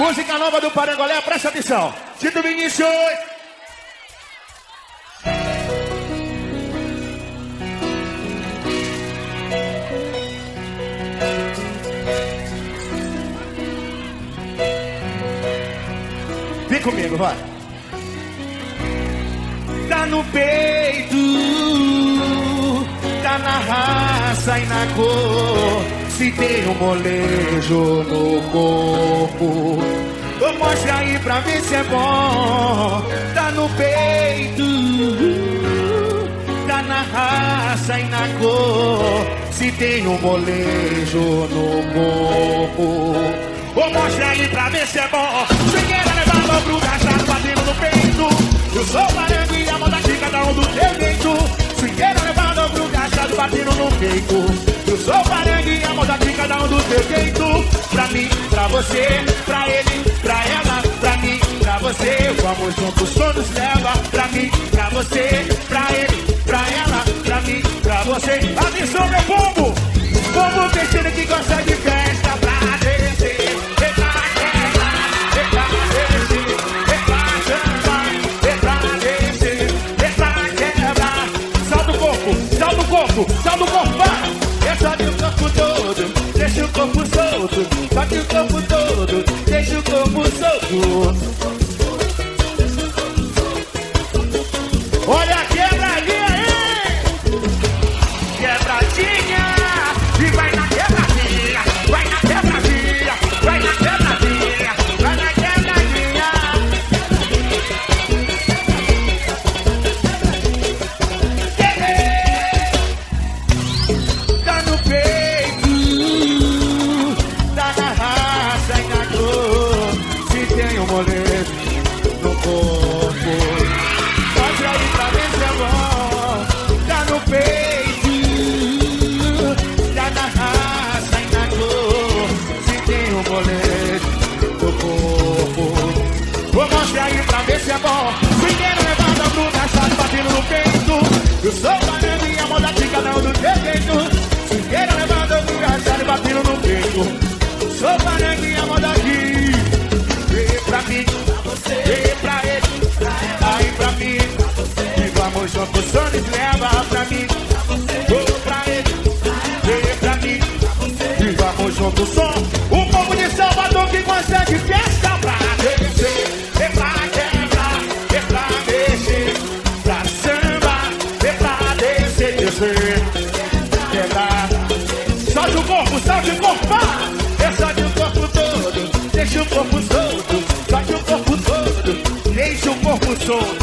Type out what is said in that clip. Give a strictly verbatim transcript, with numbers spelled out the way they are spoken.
Música nova do Parangolé, presta atenção. Tito Vinícius. Vem comigo, vai. Tá no peito, tá na raça e na cor. Se tem um molejo no corpo, eu mostre aí pra ver se é bom. Tá no peito, tá na raça e na cor. Se tem um molejo no corpo, eu mostre aí pra ver se é bom. Sem querer levar meu pro gastado, batendo no peito. Eu sou parando e a moda de cada um do teu jeito. Sem querer levar meu pro gastado, batendo no peito. Eu sou parangue e a moda de cada um do seu jeito. Pra mim, pra você, pra ele, pra ela. Pra mim, pra você, vamos juntos, todos leva. Pra mim, pra você, pra ele, pra ela. Pra mim, pra você. Atenção, meu povo! Povo vestido que gosta de festa. Pra descer, é pra quebrar, é pra descer, é pra chamar, é pra descer, é pra quebrar. Salta o corpo, salta o corpo, salta o corpo, vai! Sobe o corpo todo, deixa o corpo solto. Sobe o corpo todo, deixa o corpo solto. Olha a quebradinha aí! Quebradinha! E vai na quebradinha! Vai na quebradinha! Vai na quebradinha! Vai na quebradinha! Tá no peito, tá na raça e na cor. Se tem um molejo no corpo, mostra aí pra ver se é bom. Tá no peito, tá na raça e na cor. Se tem um molejo no corpo, vou mostrar aí pra ver se é bom. Primeiro levanta pro gastado, batendo no peito. Eu sou banana e a moda de cada um do teu jeito. Quero levando pro gastado, batendo no peito. Sou banana e a moda aqui. Vê pra mim, vê pra ele, aí pra mim. E vamos juntos, Sonic leva pra mim. Vou pra ele, vê pra mim. E vamos juntos, som. O povo de Salvador que consegue festa pra descer, é pra quebrar, é pra descer, pra samba, é pra descer, descer, quebrar. Solte o corpo, solte o corpo, vá! É solte o corpo todo, deixa o corpo solto. Solte o corpo todo, deixa o corpo solto.